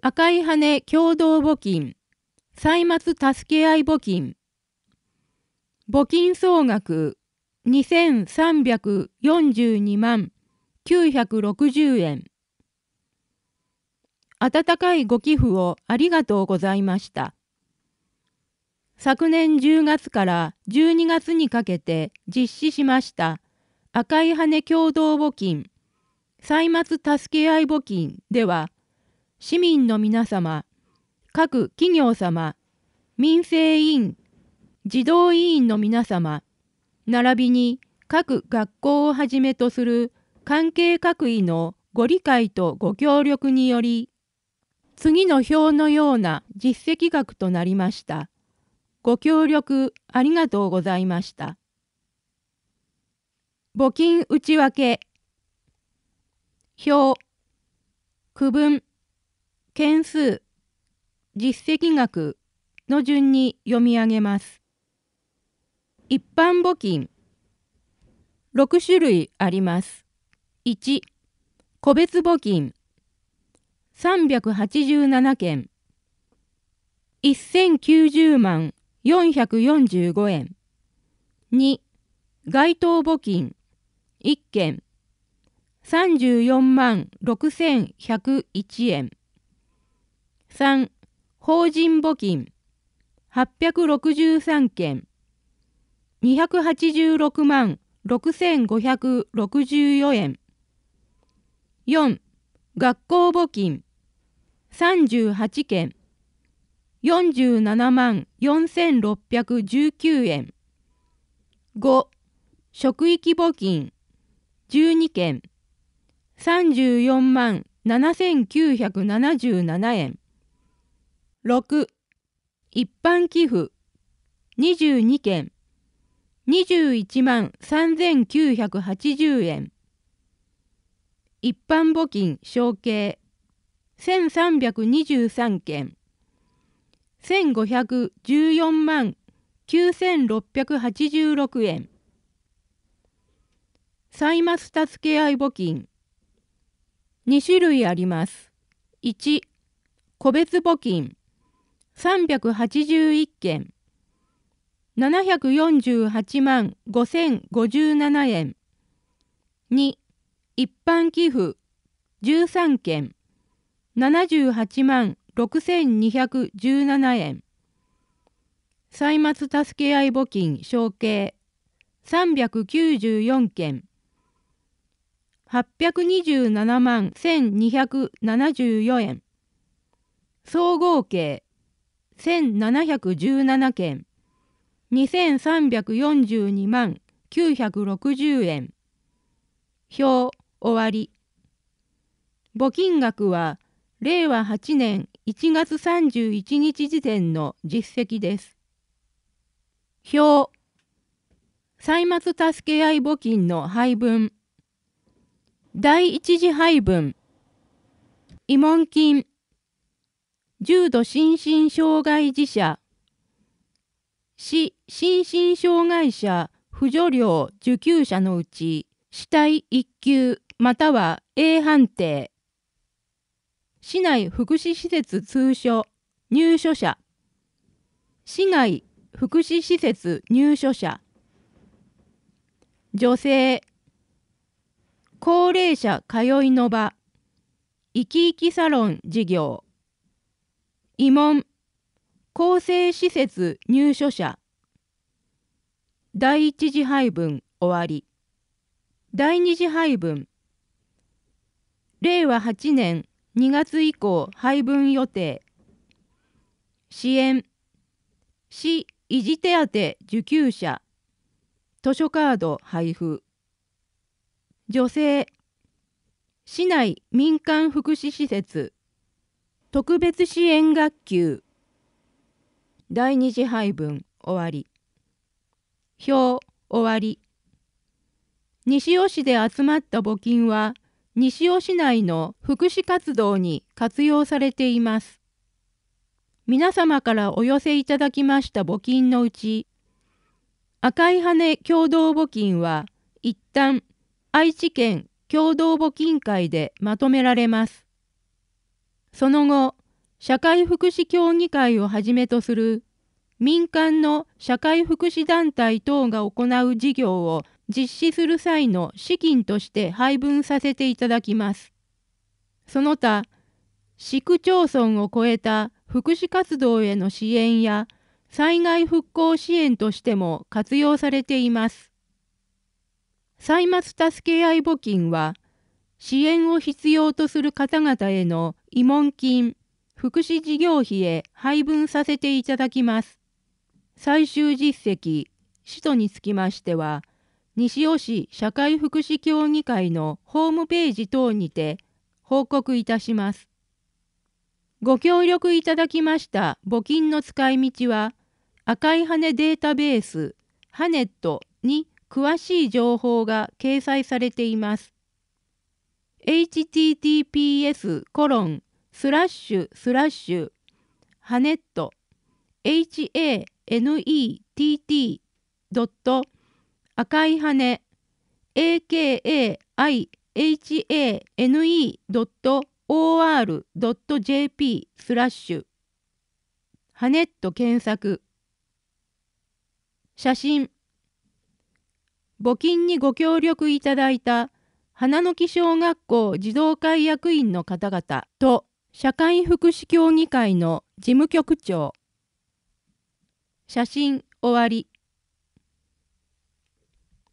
赤い羽共同募金、歳末助け合い募金、募金総額2342万960円。温かいご寄付をありがとうございました。昨年10月から12月にかけて実施しました赤い羽共同募金、歳末助け合い募金では、市民の皆様、各企業様、民生委員、児童委員の皆様、並びに各学校をはじめとする関係各位のご理解とご協力により、次の表のような実績額となりました。ご協力ありがとうございました。募金内訳表、区分、件数、実績額の順に読み上げます。一般募金6種類あります。1、個別募金387件1090万445円。2、該当募金1件34万6101円。3、法人募金863件286万6564円。4、学校募金38件47万4619円。5、職域募金12件34万7977円。6、一般寄付22件21万3980円。一般募金承継1323件1514万9686円。歳末助け合い募金2種類あります。1、個別募金381件748万5057円。2、一般寄付13件78万6217円。歳末助け合い募金承継394件827万1274円。総合計1717件2342万960円。表終わり。募金額は令和8年1月31日時点の実績です。表、歳末助け合い募金の配分。第一次配分。慰問金。重度心身障害児者。市心身障害者扶助料受給者のうち、死体1級または A 判定。市内福祉施設通所入所者。市外福祉施設入所者。女性。高齢者通いの場。生き生きサロン事業。慰問。更生施設入所者。第一次配分終わり。第二次配分。令和8年2月以降配分予定。支援。市維持手当受給者。図書カード配布。女性。市内民間福祉施設。特別支援学級。第二次配分終わり。表終わり。西尾市で集まった募金は西尾市内の福祉活動に活用されています。皆様からお寄せいただきました募金のうち、赤い羽共同募金は一旦愛知県共同募金会でまとめられます。その後、 社会福祉協議会をはじめとする民間の社会福祉団体等が行う事業を実施する際の資金として配分させていただきます。その他、市区町村を超えた福祉活動への支援や災害復興支援としても活用されています。歳末助け合い募金は、支援を必要とする方々への慰問金、福祉事業費へ配分させていただきます。最終実績、使途につきましては、西尾市社会福祉協議会のホームページ等にて報告いたします。ご協力いただきました募金の使い道は、赤い羽データベース、ハネットに詳しい情報が掲載されています。https:// ハネット hanett 赤い羽 akaihane.or.jp/ ハネット検索。写真。募金にご協力いただいた花の木小学校児童会役員の方々と社会福祉協議会の事務局長。写真終わり。